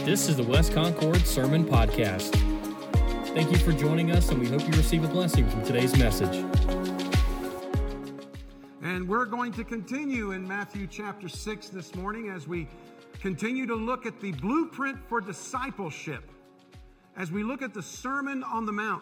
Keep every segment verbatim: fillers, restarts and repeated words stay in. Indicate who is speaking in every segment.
Speaker 1: This is the West Concord Sermon Podcast. Thank you for joining us, and we hope you receive a blessing from today's message.
Speaker 2: And we're going to continue in Matthew chapter six this morning as we continue to look at the blueprint for discipleship, as we look at the Sermon on the Mount.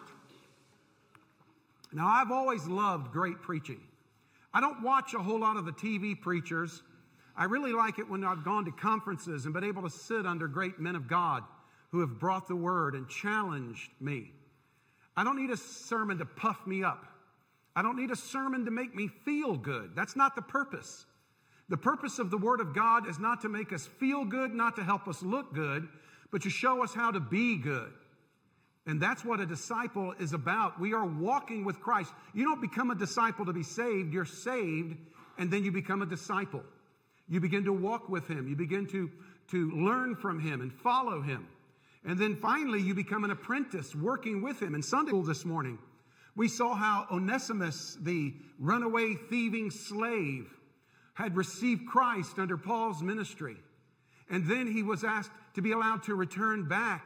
Speaker 2: Now, I've always loved great preaching. I don't watch a whole lot of the T V preachers. I really like it when I've gone to conferences and been able to sit under great men of God who have brought the word and challenged me. I don't need a sermon to puff me up. I don't need a sermon to make me feel good. That's not the purpose. The purpose of the Word of God is not to make us feel good, not to help us look good, but to show us how to be good. And that's what a disciple is about. We are walking with Christ. You don't become a disciple to be saved. You're saved, and then you become a disciple. You begin to walk with Him. You begin to, to learn from Him and follow Him. And then finally, you become an apprentice working with Him. In Sunday school this morning, we saw how Onesimus, the runaway thieving slave, had received Christ under Paul's ministry. And then he was asked to be allowed to return back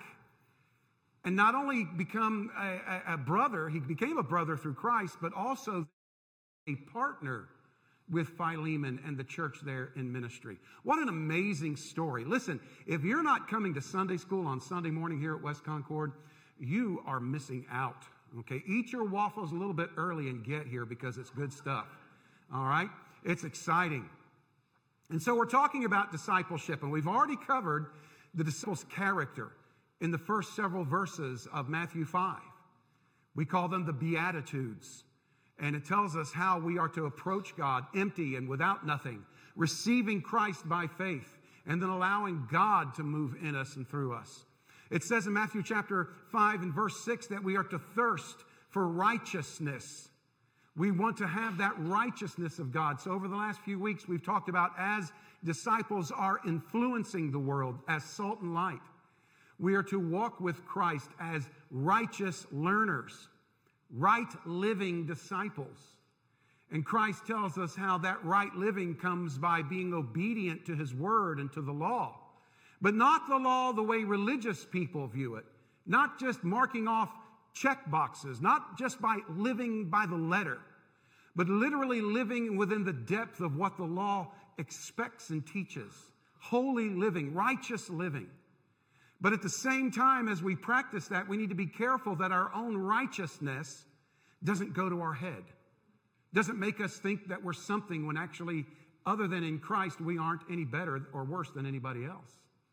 Speaker 2: and not only become a, a, a brother, he became a brother through Christ, but also a partner with Philemon and the church there in ministry. What an amazing story. Listen, if you're not coming to Sunday school on Sunday morning here at West Concord, you are missing out. Okay, eat your waffles a little bit early and get here because it's good stuff. All right, it's exciting. And so we're talking about discipleship, and we've already covered the disciples' character in the first several verses of Matthew five. We call them the Beatitudes, and it tells us how we are to approach God empty and without nothing, receiving Christ by faith, and then allowing God to move in us and through us. It says in Matthew chapter five and verse six that we are to thirst for righteousness. We want to have that righteousness of God. So over the last few weeks, we've talked about as disciples are influencing the world as salt and light. We are to walk with Christ as righteous learners, right living disciples. And Christ tells us how that right living comes by being obedient to His word and to the law. But not the law the way religious people view it. Not just marking off check boxes. Not just by living by the letter. But literally living within the depth of what the law expects and teaches. Holy living, righteous living. But at the same time, as we practice that, we need to be careful that our own righteousness doesn't go to our head. Doesn't make us think that we're something when actually, other than in Christ, we aren't any better or worse than anybody else.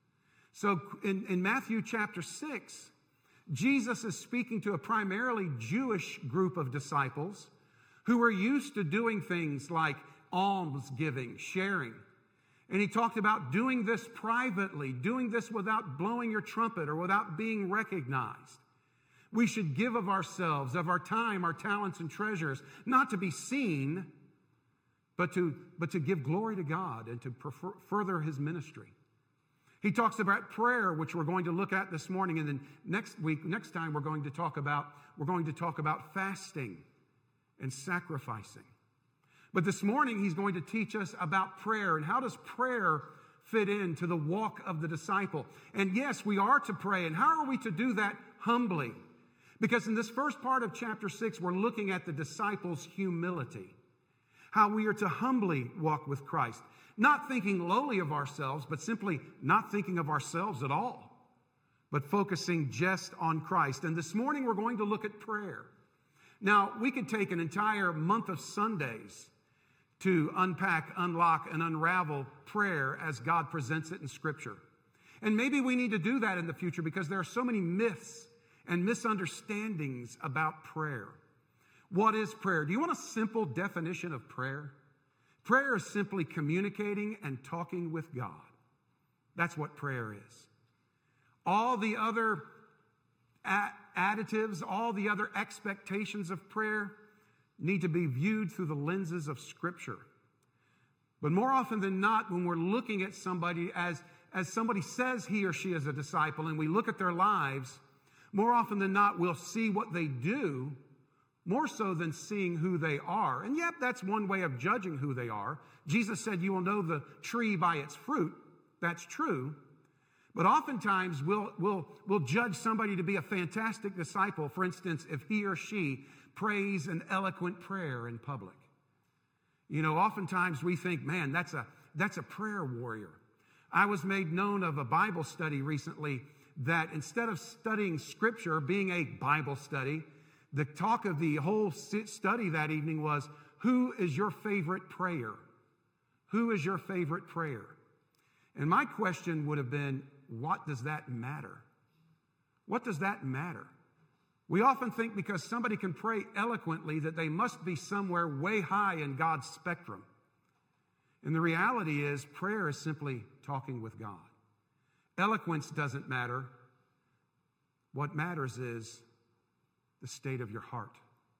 Speaker 2: So in, in Matthew chapter six, Jesus is speaking to a primarily Jewish group of disciples who were used to doing things like almsgiving, sharing. And he talked about doing this privately, doing this without blowing your trumpet or without being recognized. We should give of ourselves, of our time, our talents and treasures, not to be seen, but to, but to give glory to God and to prefer, further His ministry. He talks about prayer, which we're going to look at this morning, and then next week, next time, we're going to talk about we're going to talk about fasting and sacrificing. But this morning, he's going to teach us about prayer and how does prayer fit into the walk of the disciple. And yes, we are to pray. And how are we to do that humbly? Because in this first part of chapter six, we're looking at the disciples' humility. How we are to humbly walk with Christ. Not thinking lowly of ourselves, but simply not thinking of ourselves at all. But focusing just on Christ. And this morning, we're going to look at prayer. Now, we could take an entire month of Sundays to unpack, unlock, and unravel prayer as God presents it in Scripture. And maybe we need to do that in the future because there are so many myths and misunderstandings about prayer. What is prayer? Do you want a simple definition of prayer? Prayer is simply communicating and talking with God. That's what prayer is. All the other additives, all the other expectations of prayer need to be viewed through the lenses of Scripture. But more often than not, when we're looking at somebody as, as somebody says he or she is a disciple and we look at their lives, more often than not, we'll see what they do more so than seeing who they are. And yet, that's one way of judging who they are. Jesus said, you will know the tree by its fruit. That's true. But oftentimes we'll, we'll, we'll judge somebody to be a fantastic disciple, for instance, if he or she prays an eloquent prayer in public. You know, oftentimes we think, man, that's a, that's a prayer warrior. I was made known of a Bible study recently that instead of studying Scripture, being a Bible study, the talk of the whole study that evening was, who is your favorite prayer? Who is your favorite prayer? And my question would have been, what does that matter? What does that matter? We often think because somebody can pray eloquently that they must be somewhere way high in God's spectrum. And the reality is, prayer is simply talking with God. Eloquence doesn't matter. What matters is the state of your heart.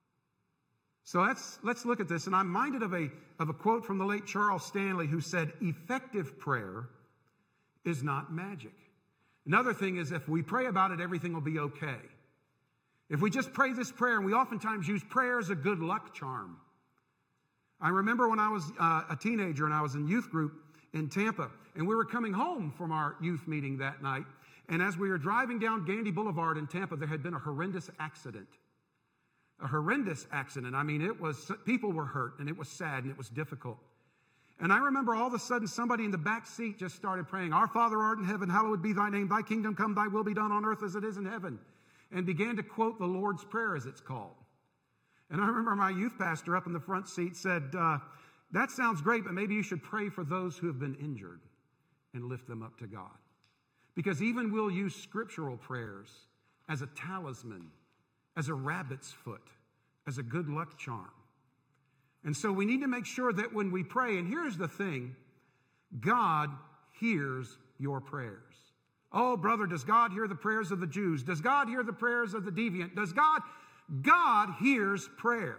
Speaker 2: So let's, let's look at this. And I'm minded of a, of a quote from the late Charles Stanley, who said, effective prayer is not magic. Another thing is, if we pray about it, everything will be okay. If we just pray this prayer, and we oftentimes use prayer as a good luck charm. I remember when I was uh, a teenager and I was in youth group in Tampa, and we were coming home from our youth meeting that night, and as we were driving down Gandy Boulevard in Tampa, there had been a horrendous accident. A horrendous accident. I mean, it was, people were hurt, and it was sad, and it was difficult. And I remember all of a sudden somebody in the back seat just started praying, Our Father art in heaven, hallowed be thy name, thy kingdom come, thy will be done on earth as it is in heaven. And began to quote the Lord's Prayer, as it's called. And I remember my youth pastor up in the front seat said, uh, that sounds great, but maybe you should pray for those who have been injured and lift them up to God. Because even we'll use scriptural prayers as a talisman, as a rabbit's foot, as a good luck charm. And so we need to make sure that when we pray, and here's the thing, God hears your prayers. Oh, brother, does God hear the prayers of the Jews? Does God hear the prayers of the deviant? Does God? God hears prayer.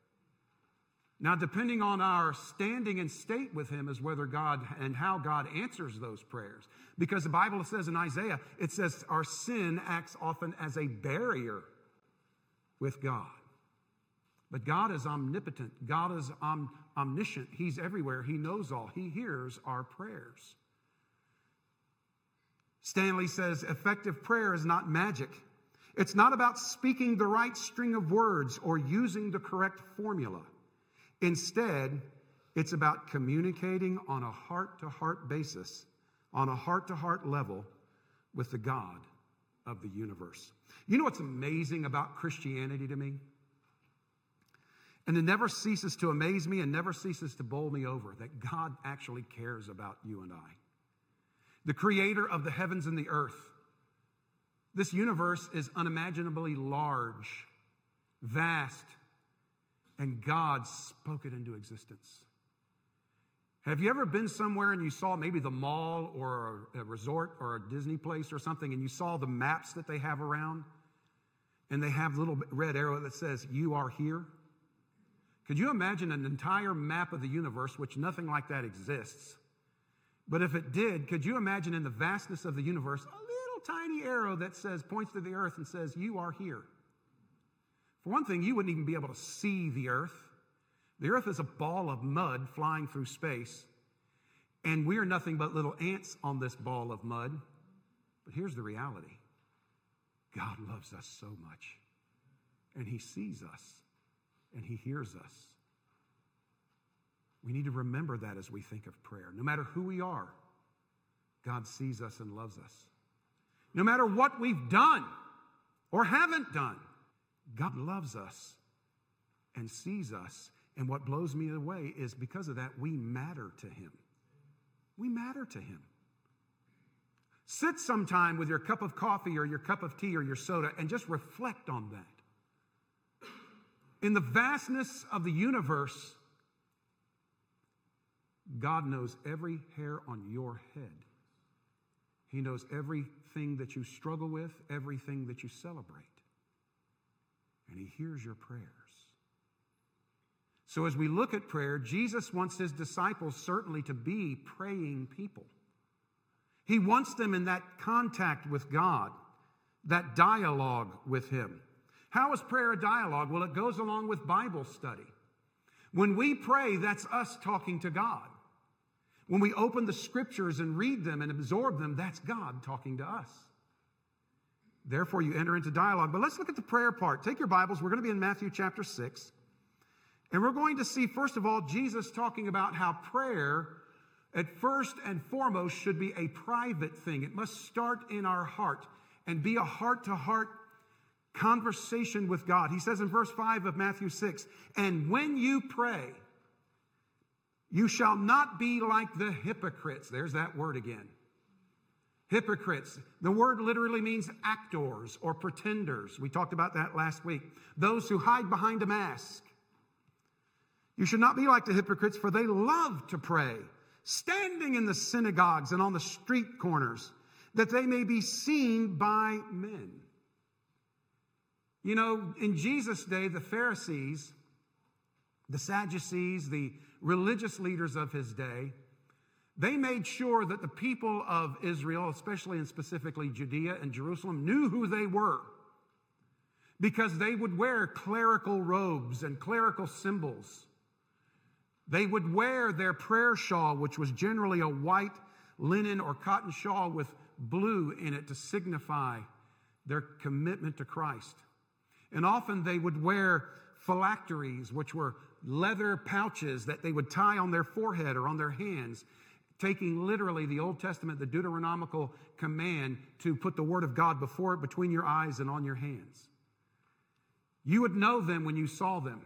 Speaker 2: Now, depending on our standing and state with him is whether God and how God answers those prayers. Because the Bible says in Isaiah, it says our sin acts often as a barrier with God. But God is omnipotent. God is om- omniscient. He's everywhere. He knows all. He hears our prayers. Stanley says, effective prayer is not magic. It's not about speaking the right string of words or using the correct formula. Instead, it's about communicating on a heart-to-heart basis, on a heart-to-heart level with the God of the universe. You know what's amazing about Christianity to me? And it never ceases to amaze me and never ceases to bowl me over that God actually cares about you and I. The creator of the heavens and the earth. This universe is unimaginably large, vast, and God spoke it into existence. Have you ever been somewhere and you saw maybe the mall or a resort or a Disney place or something, and you saw the maps that they have around, and they have a little red arrow that says, you are here? Could you imagine an entire map of the universe, which nothing like that exists? But if it did, could you imagine in the vastness of the universe, a little tiny arrow that says, points to the earth and says, you are here? For one thing, you wouldn't even be able to see the earth. The earth is a ball of mud flying through space, and we're nothing but little ants on this ball of mud. But here's the reality. God loves us so much, and he sees us, and he hears us. We need to remember that as we think of prayer. No matter who we are, God sees us and loves us. No matter what we've done or haven't done, God loves us and sees us. And what blows me away is because of that, we matter to him. We matter to him. Sit sometime with your cup of coffee or your cup of tea or your soda and just reflect on that. In the vastness of the universe, God knows every hair on your head. He knows everything that you struggle with, everything that you celebrate. And he hears your prayers. So as we look at prayer, Jesus wants his disciples certainly to be praying people. He wants them in that contact with God, that dialogue with him. How is prayer a dialogue? Well, it goes along with Bible study. When we pray, that's us talking to God. When we open the scriptures and read them and absorb them, that's God talking to us. Therefore, you enter into dialogue. But let's look at the prayer part. Take your Bibles. We're going to be in Matthew chapter six. And we're going to see, first of all, Jesus talking about how prayer, at first and foremost, should be a private thing. It must start in our heart and be a heart-to-heart conversation with God. He says in verse five of Matthew six, and when you pray, you shall not be like the hypocrites. There's that word again. Hypocrites. The word literally means actors or pretenders. We talked about that last week. Those who hide behind a mask. You should not be like the hypocrites, for they love to pray, standing in the synagogues and on the street corners, that they may be seen by men. You know, in Jesus' day, the Pharisees, the Sadducees, the religious leaders of his day, they made sure that the people of Israel, especially and specifically Judea and Jerusalem, knew who they were, because they would wear clerical robes and clerical symbols. They would wear their prayer shawl, which was generally a white linen or cotton shawl with blue in it to signify their commitment to Christ. And often they would wear phylacteries, which were leather pouches that they would tie on their forehead or on their hands, taking literally the Old Testament, the Deuteronomical command to put the Word of God before it, between your eyes and on your hands. You would know them when you saw them.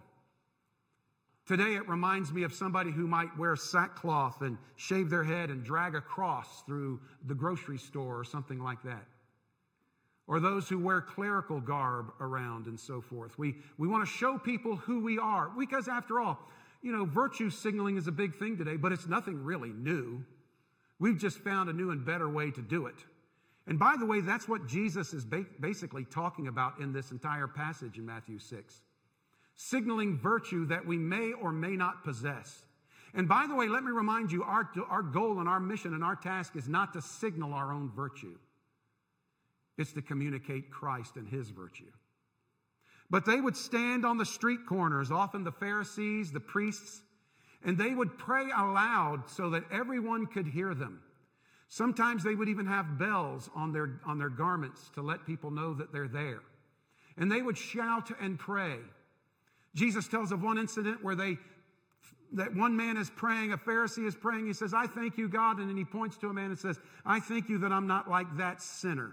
Speaker 2: Today it reminds me of somebody who might wear sackcloth and shave their head and drag a cross through the grocery store or something like that. Or those who wear clerical garb around and so forth. We, we want to show people who we are, because after all, you know, virtue signaling is a big thing today, but it's nothing really new. We've just found a new and better way to do it. And by the way, that's what Jesus is ba- basically talking about in this entire passage in Matthew six. Signaling virtue that we may or may not possess. And by the way, let me remind you, our, our goal and our mission and our task is not to signal our own virtue. It's to communicate Christ and his virtue. But they would stand on the street corners, often the Pharisees, the priests, and they would pray aloud so that everyone could hear them. Sometimes they would even have bells on their, on their garments to let people know that they're there. And they would shout and pray. Jesus tells of one incident where they, that one man is praying, a Pharisee is praying, he says, I thank you, God, and then he points to a man and says, I thank you that I'm not like that sinner.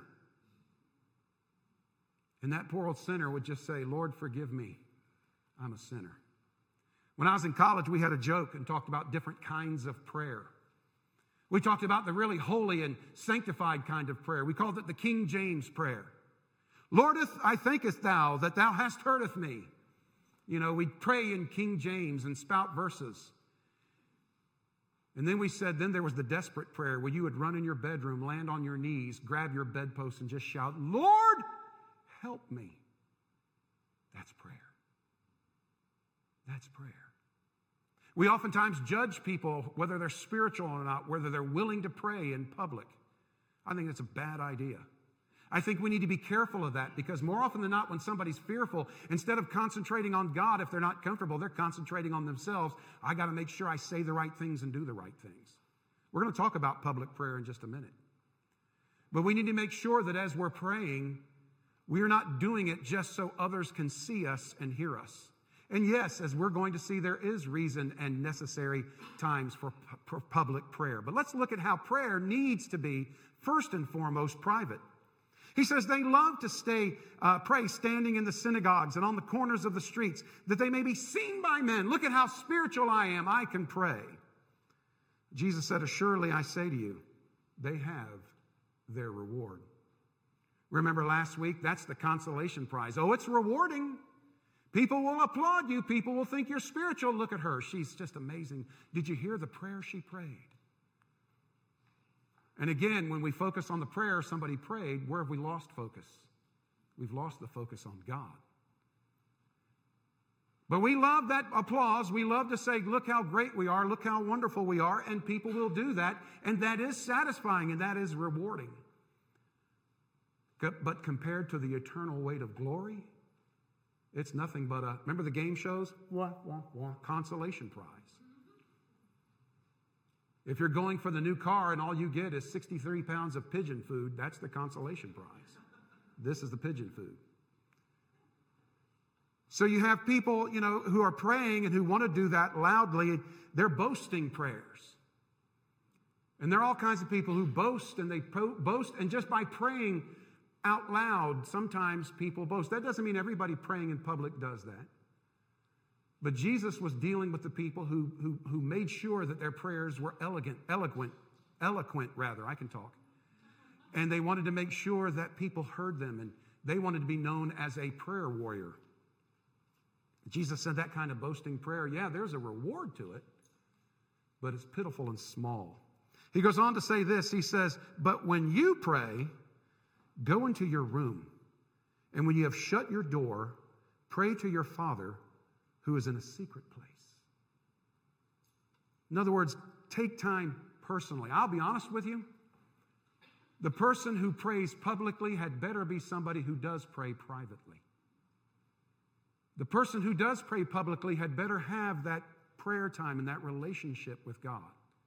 Speaker 2: And that poor old sinner would just say, Lord, forgive me. I'm a sinner. When I was in college, we had a joke and talked about different kinds of prayer. We talked about the really holy and sanctified kind of prayer. We called it the King James prayer. Lordeth, I thanketh thou that thou hast heardeth me. You know, we'd pray in King James and spout verses. And then we said, then there was the desperate prayer where you would run in your bedroom, land on your knees, grab your bedpost and just shout, Lord, help me. That's prayer. That's prayer. We oftentimes judge people, whether they're spiritual or not, whether they're willing to pray in public. I think that's a bad idea. I think we need to be careful of that, because more often than not, when somebody's fearful, instead of concentrating on God, if they're not comfortable, they're concentrating on themselves. I got to make sure I say the right things and do the right things. We're going to talk about public prayer in just a minute. But we need to make sure that as we're praying, we're not doing it just so others can see us and hear us. And yes, as we're going to see, there is reason and necessary times for, for public prayer. But let's look at how prayer needs to be, first and foremost, private. He says they love to stay, uh, pray standing in the synagogues and on the corners of the streets, that they may be seen by men. Look at how spiritual I am. I can pray. Jesus said, assuredly I say to you, they have their reward. Remember last week, that's the consolation prize. Oh, it's rewarding. People will applaud you. People will think you're spiritual. Look at her. She's just amazing. Did you hear the prayer she prayed? And again, when we focus on the prayer somebody prayed, where have we lost focus? We've lost the focus on God. But we love that applause. We love to say, look how great we are. Look how wonderful we are. And people will do that. And that is satisfying and that is rewarding. But compared to the eternal weight of glory, it's nothing but a, remember the game shows? Wah, wah, wah, consolation prize. If you're going for the new car and all you get is sixty-three pounds of pigeon food, that's the consolation prize. This is the pigeon food. So you have people, you know, who are praying and who want to do that loudly. They're boasting prayers. And there are all kinds of people who boast and they po- boast, and just by praying out loud, sometimes people boast. That doesn't mean everybody praying in public does that. But Jesus was dealing with the people who, who, who made sure that their prayers were elegant, eloquent, eloquent rather, I can talk. And they wanted to make sure that people heard them, and they wanted to be known as a prayer warrior. Jesus said that kind of boasting prayer, yeah, there's a reward to it, but it's pitiful and small. He goes on to say this, he says, but when you pray, go into your room, and when you have shut your door, pray to your Father who is in a secret place. In other words, take time personally. I'll be honest with you. The person who prays publicly had better be somebody who does pray privately. The person who does pray publicly had better have that prayer time and that relationship with God.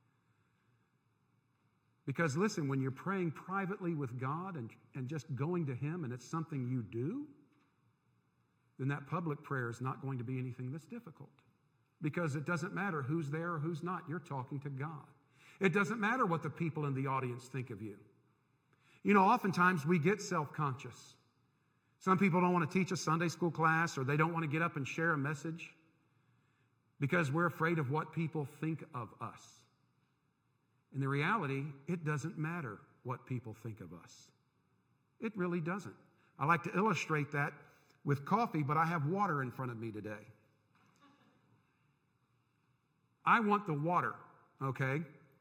Speaker 2: Because listen, when you're praying privately with God and, and just going to Him and it's something you do, then that public prayer is not going to be anything that's difficult. Because it doesn't matter who's there or who's not. You're talking to God. It doesn't matter what the people in the audience think of you. You know, oftentimes we get self-conscious. Some people don't want to teach a Sunday school class, or they don't want to get up and share a message because we're afraid of what people think of us. In the reality, it doesn't matter what people think of us. It really doesn't. I like to illustrate that with coffee, but I have water in front of me today. I want the water, okay?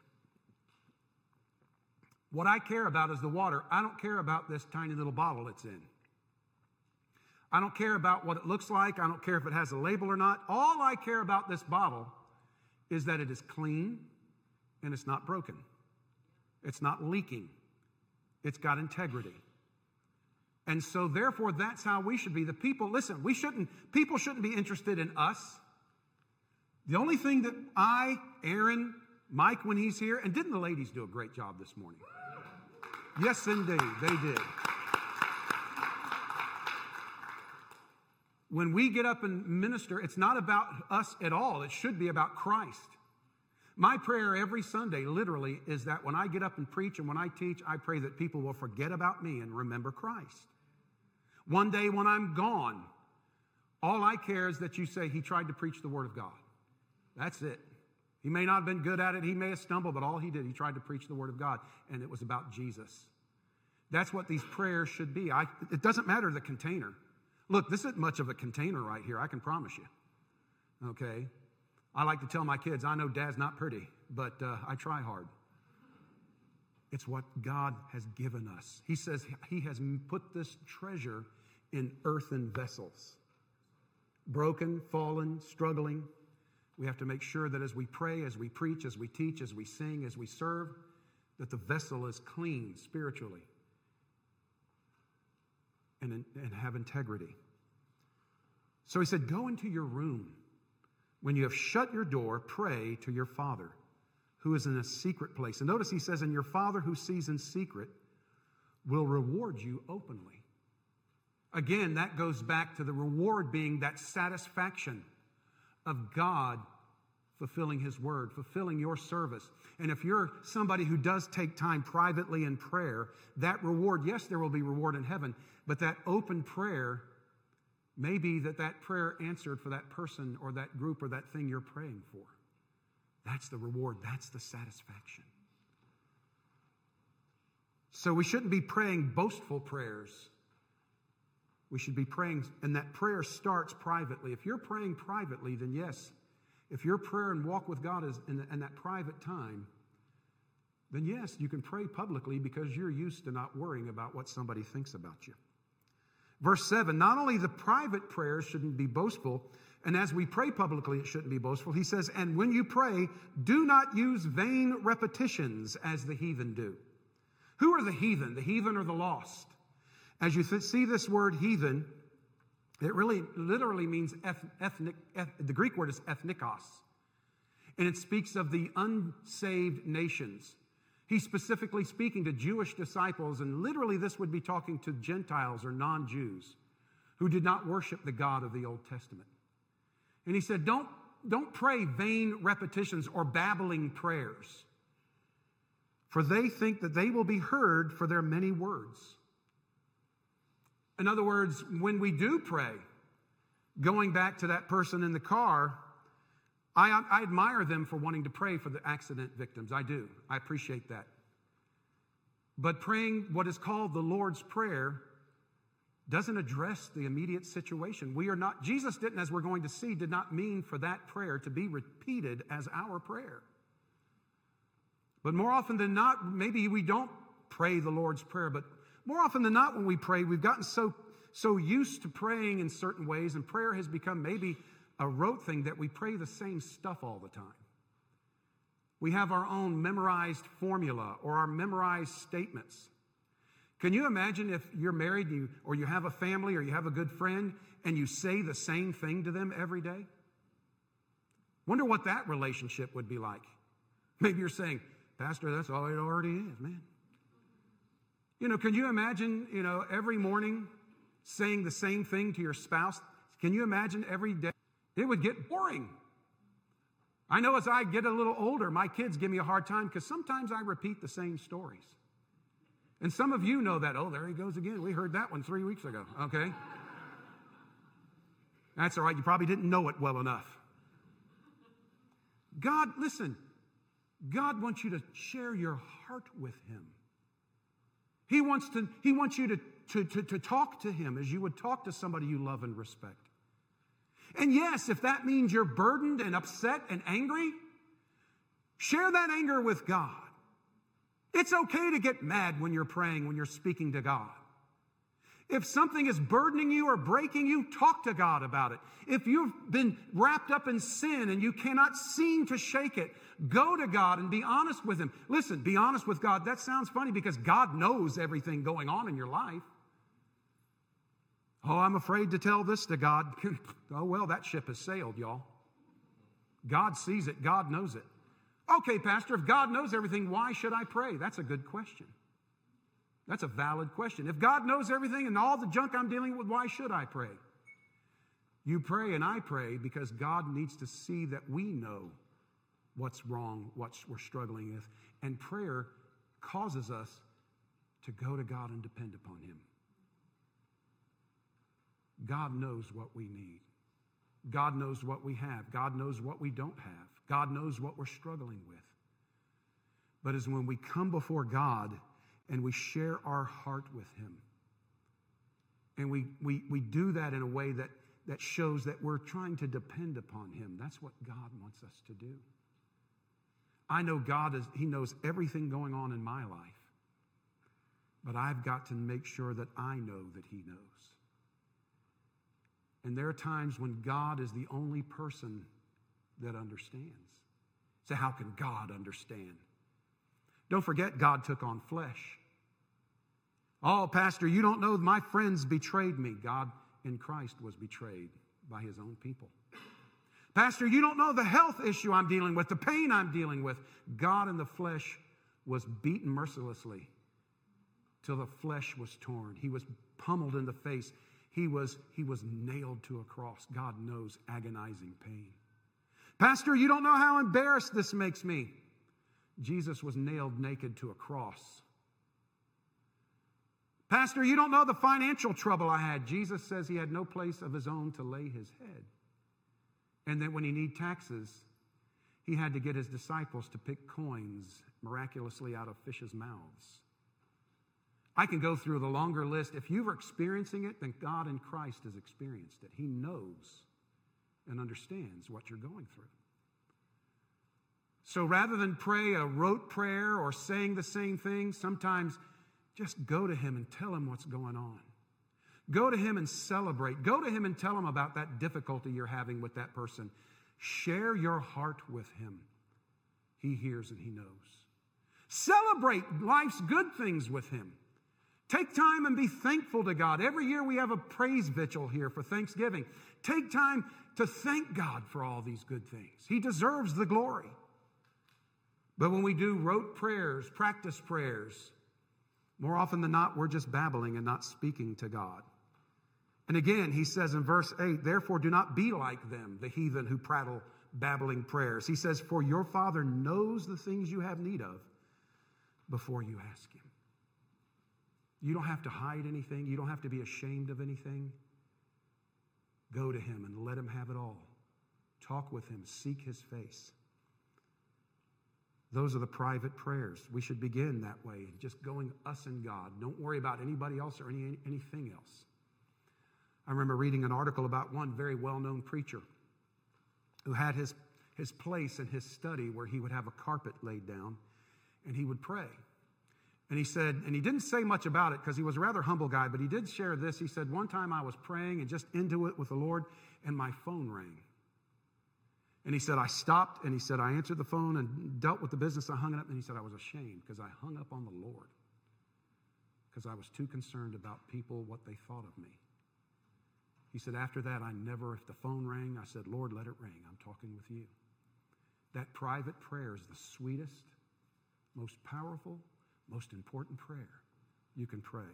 Speaker 2: What I care about is the water. I don't care about this tiny little bottle it's in. I don't care about what it looks like. I don't care if it has a label or not. All I care about this bottle is that it is clean and it's not broken. It's not leaking. It's got integrity. And so therefore, that's how we should be. The people, listen, we shouldn't, people shouldn't be interested in us. The only thing that I, Aaron, Mike when he's here, and didn't the ladies do a great job this morning? Yes, indeed, they did. When we get up and minister, it's not about us at all. It should be about Christ. My prayer every Sunday, literally, is that when I get up and preach and when I teach, I pray that people will forget about me and remember Christ. One day when I'm gone, all I care is that you say, he tried to preach the Word of God. That's it. He may not have been good at it. He may have stumbled, but all he did, he tried to preach the Word of God, and it was about Jesus. That's what these prayers should be. I, it doesn't matter the container. Look, this isn't much of a container right here, I can promise you. Okay? I like to tell my kids, I know Dad's not pretty, but uh, I try hard. It's what God has given us. He says He has put this treasure in earthen vessels. Broken, fallen, struggling. We have to make sure that as we pray, as we preach, as we teach, as we sing, as we serve, that the vessel is clean spiritually and, and have integrity. So he said, go into your room. When you have shut your door, pray to your Father who is in a secret place. And notice he says, and your Father who sees in secret will reward you openly. Again, that goes back to the reward being that satisfaction of God fulfilling His word, fulfilling your service. And if you're somebody who does take time privately in prayer, that reward, yes, there will be reward in heaven, but that open prayer may be that that prayer answered for that person or that group or that thing you're praying for. That's the reward. That's the satisfaction. So we shouldn't be praying boastful prayers. We should be praying, and that prayer starts privately. If you're praying privately, then yes. If your prayer and walk with God is in, in that private time, then yes, you can pray publicly because you're used to not worrying about what somebody thinks about you. Verse seven, not only the private prayers shouldn't be boastful, and as we pray publicly, it shouldn't be boastful. He says, and when you pray, do not use vain repetitions as the heathen do. Who are the heathen? The heathen are the lost. As you th- see this word heathen, it really literally means eth- ethnic. Eth- the Greek word is ethnikos. And it speaks of the unsaved nations. He's specifically speaking to Jewish disciples, and literally this would be talking to Gentiles or non-Jews who did not worship the God of the Old Testament. And he said, don't, don't pray vain repetitions or babbling prayers, for they think that they will be heard for their many words. In other words, when we do pray, going back to that person in the car, I, I admire them for wanting to pray for the accident victims. I do. I appreciate that. But praying what is called the Lord's Prayer doesn't address the immediate situation. We are not, Jesus didn't, as we're going to see, did not mean for that prayer to be repeated as our prayer. But more often than not, maybe we don't pray the Lord's Prayer, but more often than not when we pray, we've gotten so, so used to praying in certain ways, and prayer has become maybe a rote thing that we pray the same stuff all the time. We have our own memorized formula or our memorized statements. Can you imagine if you're married you, or you have a family or you have a good friend and you say the same thing to them every day? Wonder what that relationship would be like. Maybe you're saying, Pastor, that's all it already is, man. You know, can you imagine, you know, every morning saying the same thing to your spouse? Can you imagine every day? It would get boring. I know as I get a little older, my kids give me a hard time because sometimes I repeat the same stories. And some of you know that. Oh, there he goes again. We heard that one three weeks ago. Okay. That's all right. You probably didn't know it well enough. God, listen, God wants you to share your heart with him. He wants to, he wants you to, to, to, to talk to him as you would talk to somebody you love and respect. And yes, if that means you're burdened and upset and angry, share that anger with God. It's okay to get mad when you're praying, when you're speaking to God. If something is burdening you or breaking you, talk to God about it. If you've been wrapped up in sin and you cannot seem to shake it, go to God and be honest with him. Listen, be honest with God. That sounds funny because God knows everything going on in your life. Oh, I'm afraid to tell this to God. Oh, well, that ship has sailed, y'all. God sees it. God knows it. Okay, Pastor, if God knows everything, why should I pray? That's a good question. That's a valid question. If God knows everything and all the junk I'm dealing with, why should I pray? You pray and I pray because God needs to see that we know what's wrong, what we're struggling with. And prayer causes us to go to God and depend upon him. God knows what we need. God knows what we have. God knows what we don't have. God knows what we're struggling with. But it's when we come before God and we share our heart with him, and we, we, we do that in a way that, that shows that we're trying to depend upon him. That's what God wants us to do. I know God is, he knows everything going on in my life, but I've got to make sure that I know that he knows. And there are times when God is the only person that understands. So how can God understand? Don't forget, God took on flesh. Oh, Pastor, you don't know my friends betrayed me. God in Christ was betrayed by his own people. Pastor, you don't know the health issue I'm dealing with, the pain I'm dealing with. God in the flesh was beaten mercilessly till the flesh was torn. He was pummeled in the face. He was, he was nailed to a cross. God knows agonizing pain. Pastor, you don't know how embarrassed this makes me. Jesus was nailed naked to a cross. Pastor, you don't know the financial trouble I had. Jesus says he had no place of his own to lay his head. And that when he needed taxes, he had to get his disciples to pick coins miraculously out of fish's mouths. I can go through the longer list. If you were experiencing it, then God in Christ has experienced it. He knows and understands what you're going through. So rather than pray a rote prayer or saying the same thing, sometimes just go to him and tell him what's going on. Go to him and celebrate. Go to him and tell him about that difficulty you're having with that person. Share your heart with him. He hears and he knows. Celebrate life's good things with him. Take time and be thankful to God. Every year we have a praise vigil here for Thanksgiving. Take time to thank God for all these good things. He deserves the glory. But when we do rote prayers, practice prayers, more often than not, we're just babbling and not speaking to God. And again, he says in verse eight, therefore do not be like them, the heathen who prattle babbling prayers. He says, for your Father knows the things you have need of before you ask him. You don't have to hide anything. You don't have to be ashamed of anything. Go to him and let him have it all. Talk with him. Seek his face. Those are the private prayers. We should begin that way, just going us and God. Don't worry about anybody else or any, anything else. I remember reading an article about one very well-known preacher who had his, his place in his study where he would have a carpet laid down and he would pray. And he said, and he didn't say much about it because he was a rather humble guy, but he did share this. He said, one time I was praying and just into it with the Lord, and my phone rang. And he said, I stopped, and he said, I answered the phone and dealt with the business. I hung it up, and he said, I was ashamed because I hung up on the Lord because I was too concerned about people, what they thought of me. He said, after that, I never, if the phone rang, I said, Lord, let it ring. I'm talking with you. That private prayer is the sweetest, most powerful, most important prayer you can pray.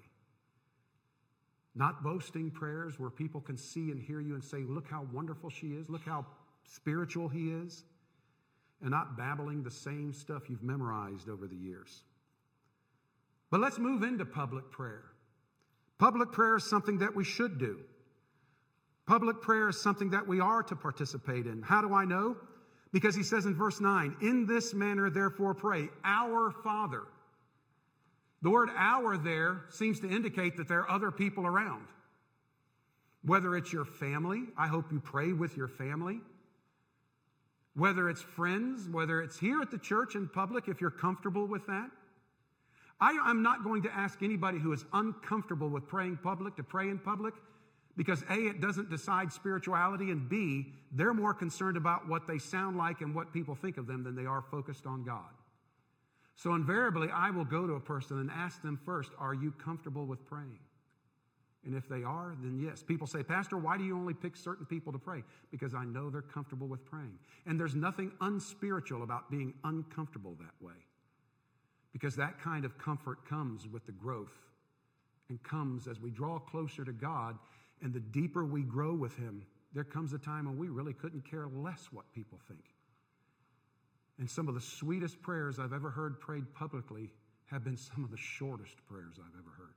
Speaker 2: Not boasting prayers where people can see and hear you and say, look how wonderful she is. Look how spiritual he is. And not babbling the same stuff you've memorized over the years. But let's move into public prayer. Public prayer is something that we should do. Public prayer is something that we are to participate in. How do I know? Because he says in verse nine, in this manner therefore pray, our Father. The word our there seems to indicate that there are other people around. Whether it's your family, I hope you pray with your family. Whether it's friends, whether it's here at the church in public, if you're comfortable with that. I, I'm not going to ask anybody who is uncomfortable with praying public to pray in public because A, it doesn't decide spirituality, and B, they're more concerned about what they sound like and what people think of them than they are focused on God. So invariably, I will go to a person and ask them first, are you comfortable with praying? And if they are, then yes. People say, Pastor, why do you only pick certain people to pray? Because I know they're comfortable with praying. And there's nothing unspiritual about being uncomfortable that way. Because that kind of comfort comes with the growth and comes as we draw closer to God, and the deeper we grow with him, there comes a time when we really couldn't care less what people think. And some of the sweetest prayers I've ever heard prayed publicly have been some of the shortest prayers I've ever heard.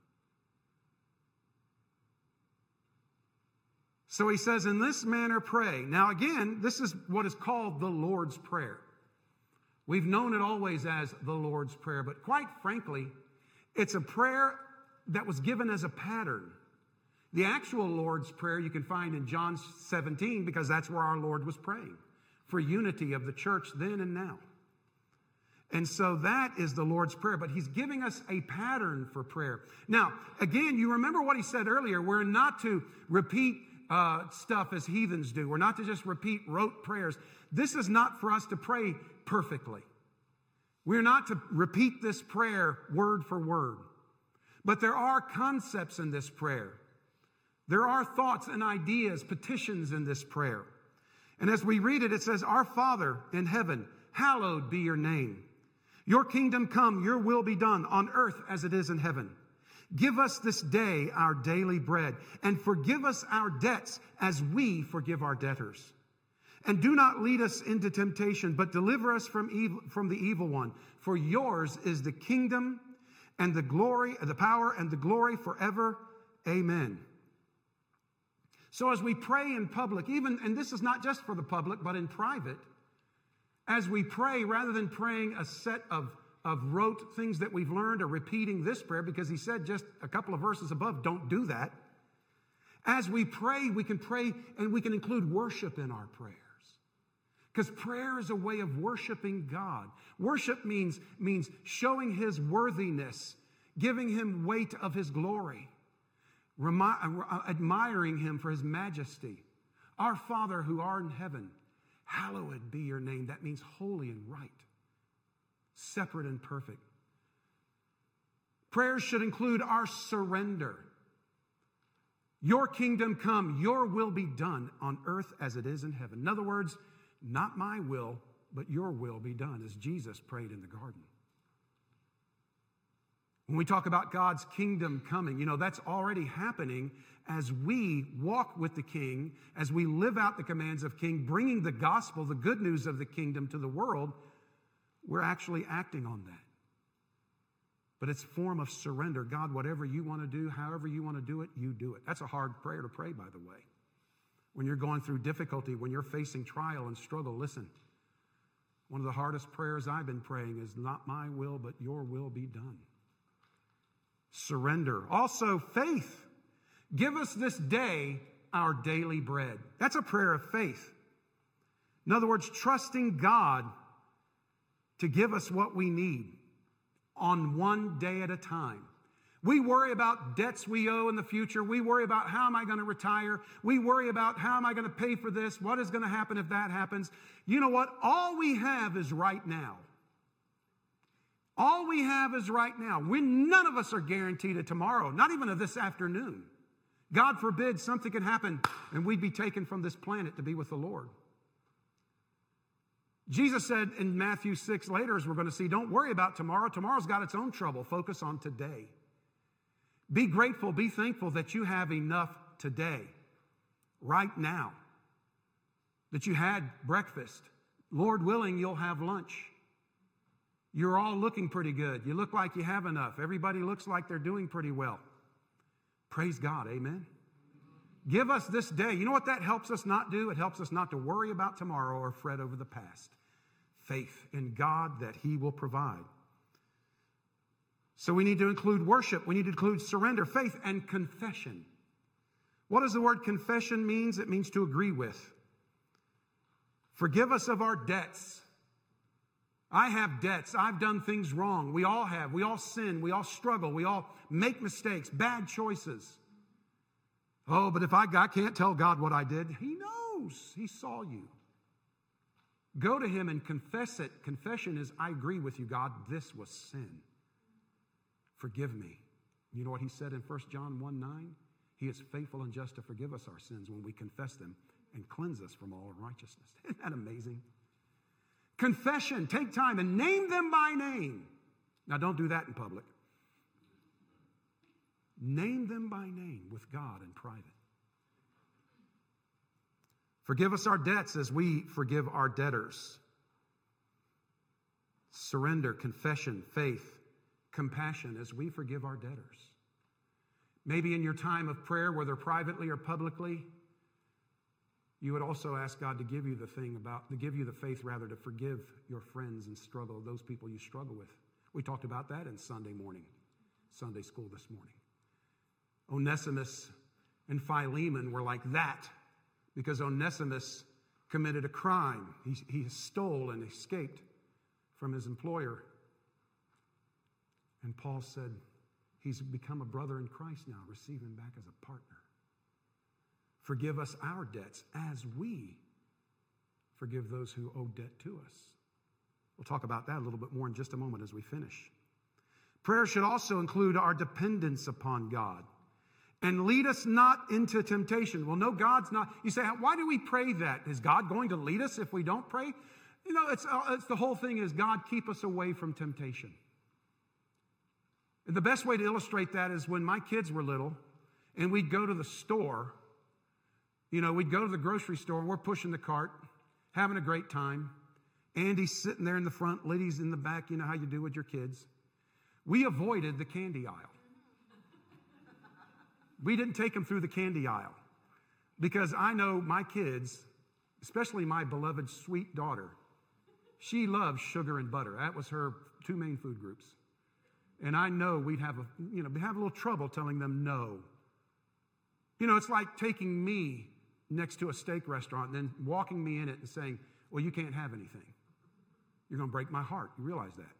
Speaker 2: So he says, in this manner pray. Now again, this is what is called the Lord's Prayer. We've known it always as the Lord's Prayer, but quite frankly, it's a prayer that was given as a pattern. The actual Lord's Prayer you can find in John seventeen, because that's where our Lord was praying for unity of the church then and now. And so that is the Lord's Prayer, but he's giving us a pattern for prayer. Now, again, you remember what he said earlier. We're not to repeat uh, stuff as heathens do. We're not to just repeat rote prayers. This is not for us to pray perfectly. We're not to repeat this prayer word for word. But there are concepts in this prayer. There are thoughts and ideas, petitions in this prayer. And as we read it, it says, our Father in heaven, hallowed be your name. Your kingdom come, your will be done on earth as it is in heaven. Give us this day our daily bread, and forgive us our debts as we forgive our debtors. And do not lead us into temptation, but deliver us from evil, from the evil one. For yours is the kingdom and the glory, the power and the glory forever. Amen. So as we pray in public, even, and this is not just for the public, but in private, as we pray, rather than praying a set of, of rote things that we've learned or repeating this prayer, because he said just a couple of verses above, don't do that. As we pray, we can pray and we can include worship in our prayers. Because prayer is a way of worshiping God. Worship means, means showing his worthiness, giving him weight of his glory. Remi- admiring him for his majesty. Our Father who art in heaven, hallowed be your name. That means holy and right, separate and perfect. Prayers should include our surrender. Your kingdom come, your will be done on earth as it is in heaven. In other words, not my will, but your will be done, as Jesus prayed in the garden. When we talk about God's kingdom coming, you know, that's already happening as we walk with the King, as we live out the commands of King, bringing the gospel, the good news of the kingdom to the world. We're actually acting on that. But it's a form of surrender. God, whatever you want to do, however you want to do it, you do it. That's a hard prayer to pray, by the way. When you're going through difficulty, when you're facing trial and struggle, listen. One of the hardest prayers I've been praying is, not my will, but your will be done. Surrender. Also, faith. Give us this day our daily bread. That's a prayer of faith. In other words, trusting God to give us what we need on one day at a time. We worry about debts we owe in the future. We worry about how am I going to retire. We worry about how am I going to pay for this? What is going to happen if that happens? You know what? All we have is right now. All we have is right now. We, none of us are guaranteed of tomorrow, not even of this afternoon. God forbid something could happen and we'd be taken from this planet to be with the Lord. Jesus said in Matthew six later, as we're going to see, don't worry about tomorrow. Tomorrow's got its own trouble. Focus on today. Be grateful, be thankful that you have enough today, right now, that you had breakfast. Lord willing, you'll have lunch. You're all looking pretty good. You look like you have enough. Everybody looks like they're doing pretty well. Praise God, amen. Give us this day. You know what that helps us not do? It helps us not to worry about tomorrow or fret over the past. Faith in God that He will provide. So we need to include worship. We need to include surrender, faith, and confession. What does the word confession mean? It means to agree with. Forgive us of our debts. I have debts. I've done things wrong. We all have. We all sin. We all struggle. We all make mistakes, bad choices. Oh, but if I, I can't tell God what I did, He knows. He saw you. Go to Him and confess it. Confession is, I agree with you, God. This was sin. Forgive me. You know what He said in First John one nine? He is faithful and just to forgive us our sins when we confess them and cleanse us from all unrighteousness. Isn't that amazing? Confession, take time and name them by name. Now, don't do that in public. Name them by name with God in private. Forgive us our debts as we forgive our debtors. Surrender, confession, faith, compassion as we forgive our debtors. Maybe in your time of prayer, whether privately or publicly, you would also ask God to give you the thing about, to give you the faith rather to forgive your friends and struggle, those people you struggle with. We talked about that in Sunday morning, Sunday school this morning. Onesimus and Philemon were like that because Onesimus committed a crime. He, he stole and escaped from his employer. And Paul said, he's become a brother in Christ now. Receive him back as a partner. Forgive us our debts as we forgive those who owe debt to us. We'll talk about that a little bit more in just a moment as we finish. Prayer should also include our dependence upon God. And lead us not into temptation. Well, no, God's not. You say, why do we pray that? Is God going to lead us if we don't pray? You know, it's, it's the whole thing is God keep us away from temptation. And the best way to illustrate that is when my kids were little and we'd go to the store. You know, we'd go to the grocery store and we're pushing the cart, having a great time. Andy's sitting there in the front, Liddy's in the back. You know how you do with your kids. We avoided the candy aisle. We didn't take them through the candy aisle because I know my kids, especially my beloved sweet daughter, she loves sugar and butter. That was her two main food groups. And I know we'd have a, you know, have a little trouble telling them no. You know, it's like taking me next to a steak restaurant and then walking me in it and saying, well, you can't have anything. You're going to break my heart. You realize that.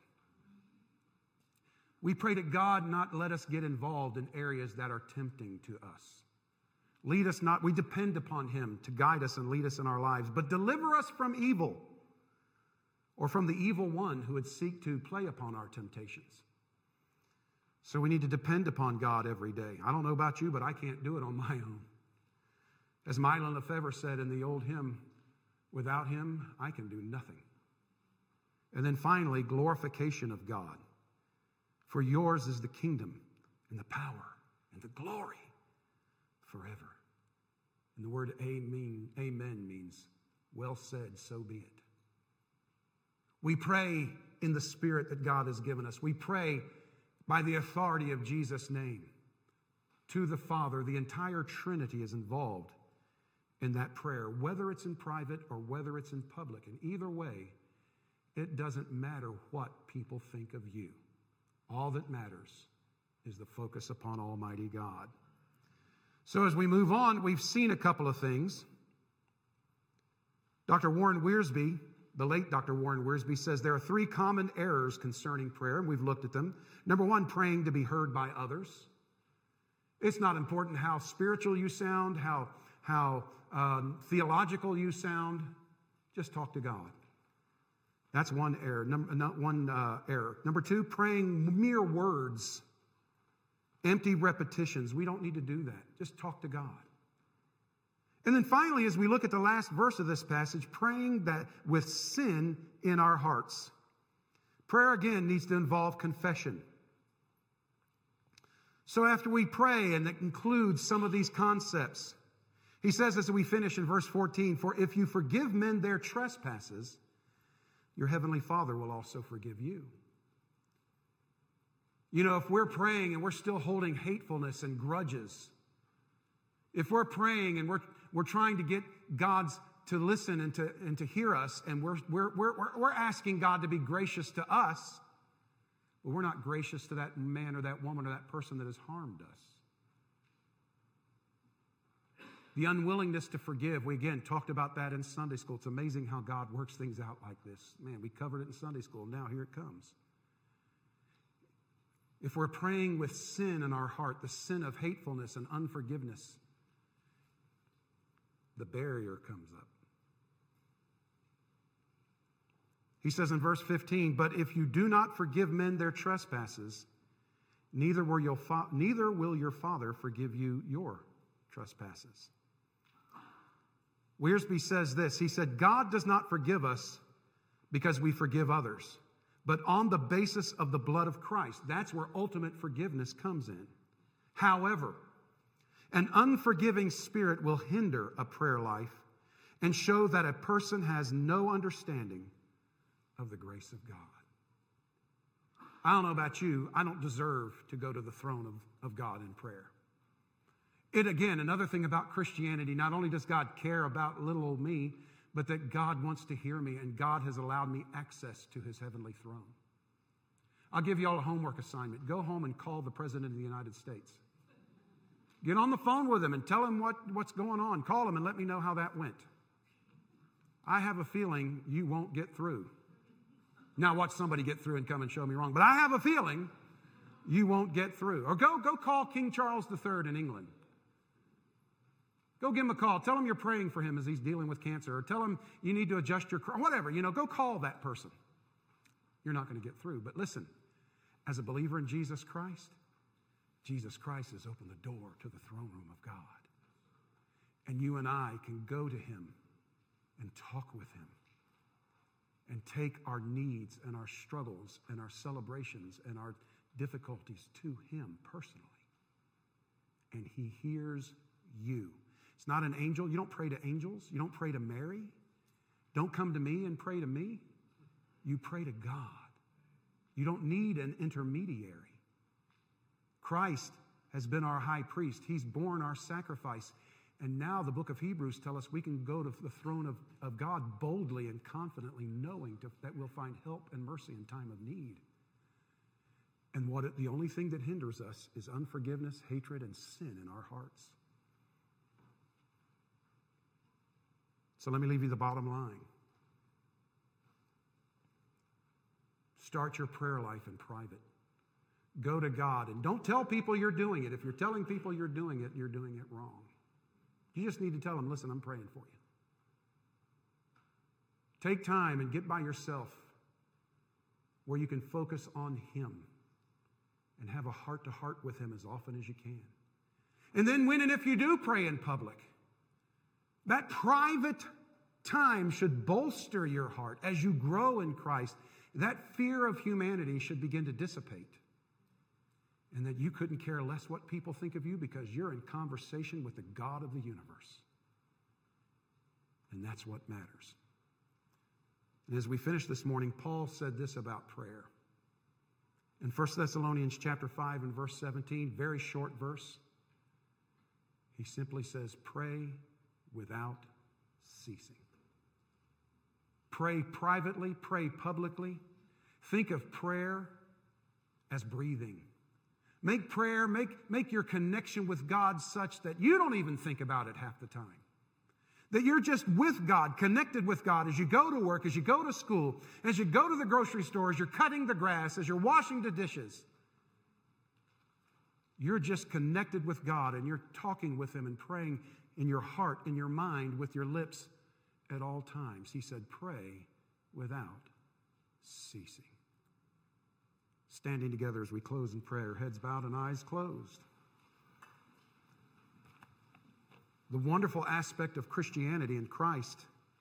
Speaker 2: We pray that God not let us get involved in areas that are tempting to us. Lead us not, we depend upon Him to guide us and lead us in our lives, but deliver us from evil or from the evil one who would seek to play upon our temptations. So we need to depend upon God every day. I don't know about you, but I can't do it on my own. As Mylon Lefebvre said in the old hymn, without him, I can do nothing. And then finally, glorification of God. For yours is the kingdom and the power and the glory forever. And the word amen, amen means, well said, so be it. We pray in the Spirit that God has given us. We pray by the authority of Jesus' name to the Father. The entire Trinity is involved in that prayer, whether it's in private or whether it's in public. And either way, it doesn't matter what people think of you. All that matters is the focus upon Almighty God. So as we move on, we've seen a couple of things. Doctor Warren Wiersbe, the late Doctor Warren Wiersbe, says there are three common errors concerning prayer, and we've looked at them. Number one, praying to be heard by others. It's not important how spiritual you sound, how, how um, theological you sound. Just talk to God. That's one error. Number, not one uh, error. Number two, praying mere words, empty repetitions. We don't need to do that. Just talk to God. And then finally, as we look at the last verse of this passage, praying that with sin in our hearts. Prayer, again, needs to involve confession. So after we pray, and that includes some of these concepts, he says as we finish in verse fourteen, for if you forgive men their trespasses, your heavenly Father will also forgive you. You know, if we're praying and we're still holding hatefulness and grudges, if we're praying and we're we're trying to get God's to listen and to and to hear us, and we're we're we're we're asking God to be gracious to us, but we're not gracious to that man or that woman or that person that has harmed us. The unwillingness to forgive. We again talked about that in Sunday school. It's amazing how God works things out like this. Man, we covered it in Sunday school. Now here it comes. If we're praying with sin in our heart, the sin of hatefulness and unforgiveness, the barrier comes up. He says in verse fifteen, but if you do not forgive men their trespasses, neither will your, fa- neither will your Father forgive you your trespasses. Wiersbe says this. He said, God does not forgive us because we forgive others, but on the basis of the blood of Christ. That's where ultimate forgiveness comes in. However, an unforgiving spirit will hinder a prayer life and show that a person has no understanding of the grace of God. I don't know about you. I don't deserve to go to the throne of, of God in prayer. It, again, another thing about Christianity, not only does God care about little old me, but that God wants to hear me, and God has allowed me access to his heavenly throne. I'll give you all a homework assignment. Go home and call the President of the United States. Get on the phone with him and tell him what, what's going on. Call him and let me know how that went. I have a feeling you won't get through. Now watch somebody get through and come and show me wrong. But I have a feeling you won't get through. Or go, go call King Charles the Third in England. Go give him a call. Tell him you're praying for him as he's dealing with cancer. Or tell him you need to adjust your, whatever. You know, go call that person. You're not going to get through. But listen, as a believer in Jesus Christ, Jesus Christ has opened the door to the throne room of God. And you and I can go to him and talk with him and take our needs and our struggles and our celebrations and our difficulties to him personally. And he hears you. It's not an angel. You don't pray to angels. You don't pray to Mary. Don't come to me and pray to me. You pray to God. You don't need an intermediary. Christ has been our high priest. He's borne our sacrifice. And now the book of Hebrews tells us we can go to the throne of, of God boldly and confidently, knowing to, that we'll find help and mercy in time of need. And what it, the only thing that hinders us is unforgiveness, hatred, and sin in our hearts. So let me leave you the bottom line. Start your prayer life in private. Go to God and don't tell people you're doing it. If you're telling people you're doing it, you're doing it wrong. You just need to tell them, listen, I'm praying for you. Take time and get by yourself where you can focus on him and have a heart-to-heart with him as often as you can. And then when and if you do pray in public, that private time should bolster your heart as you grow in Christ. That fear of humanity should begin to dissipate. And that you couldn't care less what people think of you because you're in conversation with the God of the universe. And that's what matters. And as we finish this morning, Paul said this about prayer. In First Thessalonians chapter five and verse seventeen, very short verse, he simply says, pray without ceasing. Pray privately, pray publicly. Think of prayer as breathing. Make prayer, make, make your connection with God such that you don't even think about it half the time. That you're just with God, connected with God as you go to work, as you go to school, as you go to the grocery store, as you're cutting the grass, as you're washing the dishes. You're just connected with God and you're talking with Him and praying in your heart, in your mind, with your lips at all times. He said, pray without ceasing. Standing together as we close in prayer, heads bowed and eyes closed. The wonderful aspect of Christianity and Christ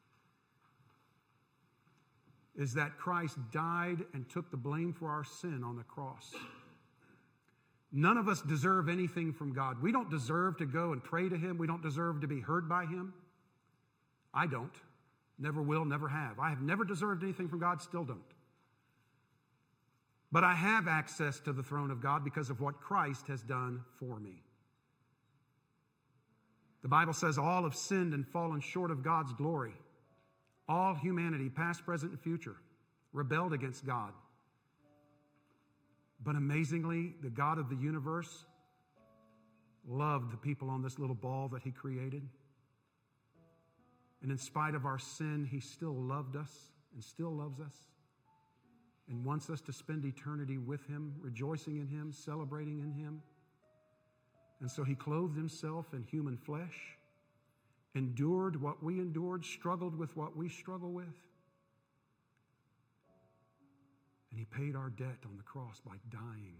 Speaker 2: is that Christ died and took the blame for our sin on the cross. None of us deserve anything from God. We don't deserve to go and pray to Him. We don't deserve to be heard by Him. I don't. Never will, never have. I have never deserved anything from God, still don't. But I have access to the throne of God because of what Christ has done for me. The Bible says all have sinned and fallen short of God's glory. All humanity, past, present, and future, rebelled against God. But amazingly, the God of the universe loved the people on this little ball that He created. And in spite of our sin, He still loved us and still loves us and wants us to spend eternity with Him, rejoicing in Him, celebrating in Him. And so He clothed Himself in human flesh, endured what we endured, struggled with what we struggle with. And He paid our debt on the cross by dying.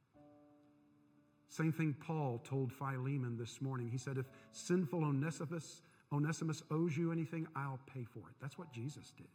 Speaker 2: Same thing Paul told Philemon this morning. He said, if sinful Onesimus, Onesimus owes you anything, I'll pay for it. That's what Jesus did.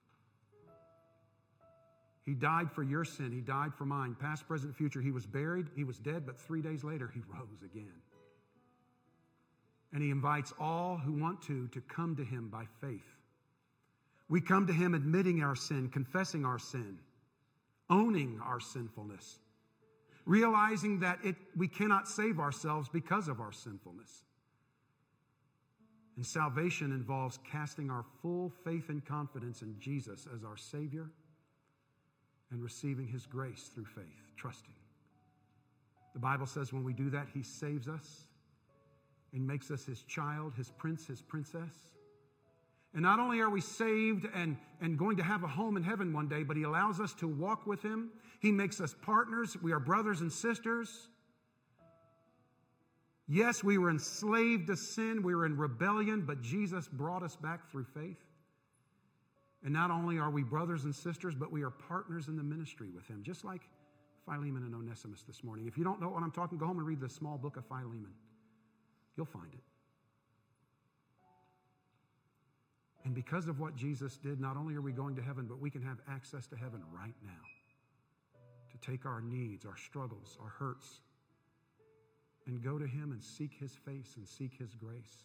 Speaker 2: He died for your sin. He died for mine. Past, present, future. He was buried. He was dead, but three days later, He rose again. And He invites all who want to to come to Him by faith. We come to Him admitting our sin, confessing our sin, owning our sinfulness, realizing that it, we cannot save ourselves because of our sinfulness. And salvation involves casting our full faith and confidence in Jesus as our Savior and receiving His grace through faith, trusting. The Bible says when we do that, He saves us and makes us His child, His prince, His princess. And not only are we saved and, and going to have a home in heaven one day, but He allows us to walk with Him. He makes us partners. We are brothers and sisters. Yes, we were enslaved to sin. We were in rebellion, but Jesus brought us back through faith. And not only are we brothers and sisters, but we are partners in the ministry with Him, just like Philemon and Onesimus this morning. If you don't know what I'm talking, go home and read the small book of Philemon. You'll find it. And because of what Jesus did, not only are we going to heaven, but we can have access to heaven right now to take our needs, our struggles, our hurts, and go to Him and seek His face and seek His grace.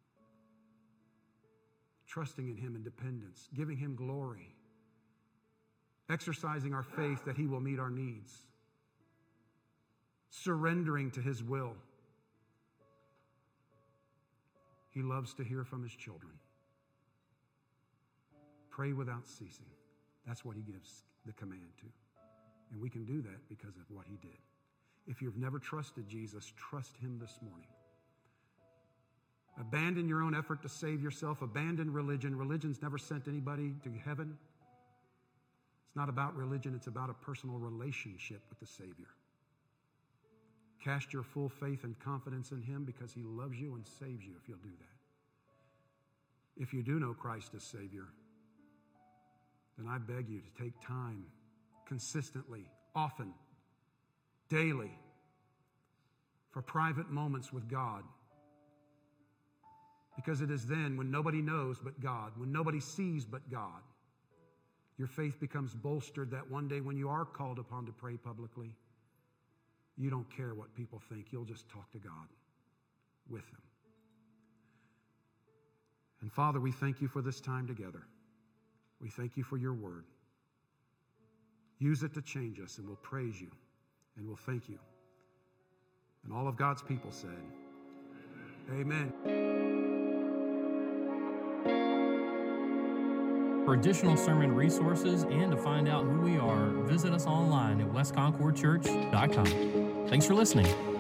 Speaker 2: Trusting in Him in dependence, giving Him glory, exercising our faith that He will meet our needs, surrendering to His will. He loves to hear from His children. Pray without ceasing. That's what He gives the command to. And we can do that because of what He did. If you've never trusted Jesus, trust Him this morning. Abandon your own effort to save yourself. Abandon religion. Religion's never sent anybody to heaven. It's not about religion. It's about a personal relationship with the Savior. Cast your full faith and confidence in Him because He loves you and saves you if you'll do that. If you do know Christ as Savior, then I beg you to take time, consistently, often, daily for private moments with God. Because it is then when nobody knows but God, when nobody sees but God, your faith becomes bolstered that one day when you are called upon to pray publicly, you don't care what people think. You'll just talk to God with them. And Father, we thank you for this time together. We thank you for your word. Use it to change us, and we'll praise you, and we'll thank you. And all of God's people said, Amen.
Speaker 1: For additional sermon resources and to find out who we are, visit us online at west concord church dot com. Thanks for listening.